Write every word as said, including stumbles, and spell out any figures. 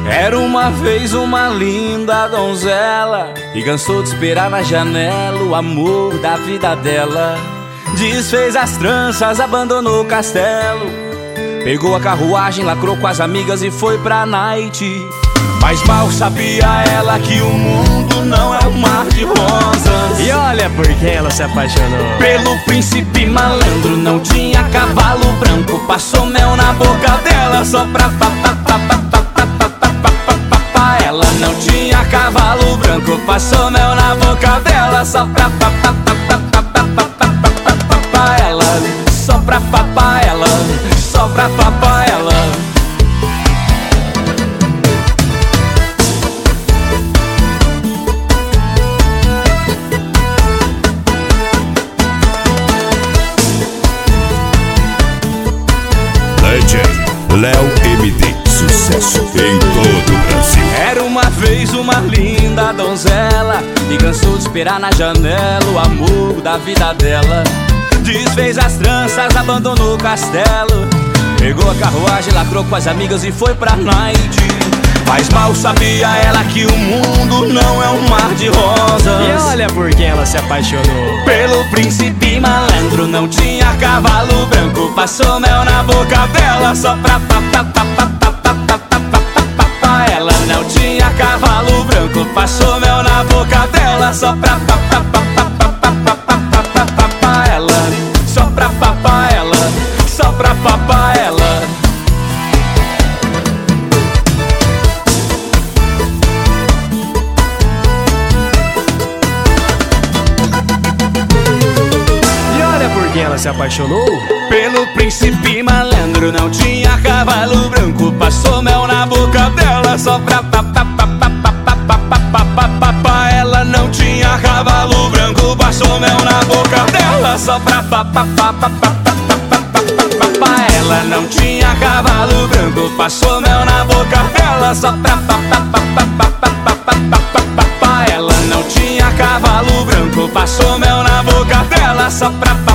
Era uma vez uma linda donzela e cansou de esperar na janela o amor da vida dela. Desfez as tranças, abandonou o castelo, pegou a carruagem, lacrou com as amigas e foi pra night. Mas mal sabia ela que o mundo não é um mar de rosas. E olha por quem ela se apaixonou. Pelo príncipe malandro, não tinha cavalo branco, passou mel na boca dela só pra ela. Não tinha cavalo branco, passou mel na boca dela só pra ela, só pra papar ela, só pra papar ela. D J Léo M D, sucesso em todo o Brasil. Era uma vez uma linda donzela e cansou de esperar na janela o amor da vida dela. Desfez as tranças, abandonou o castelo, pegou a carruagem, lacrou com as amigas e foi pra night. Mas mal sabia ela que o mundo não é um mar de rosas. E olha por quem ela se apaixonou. Pelo príncipe malandro, não tinha cavalo branco, passou mel na boca dela só pra ela. Não tinha cavalo branco, passou mel na boca dela só pra ela, só pra papar ela, só pra papar ela. Quem ela se apaixonou? Pelo príncipe malandro, não tinha cavalo branco, passou mel na boca dela só pra ela. Não tinha cavalo branco, passou mel na boca dela só pra ela. Não tinha cavalo branco, passou mel na boca dela só pra ela. Não tinha cavalo branco, passou mel na boca dela só pra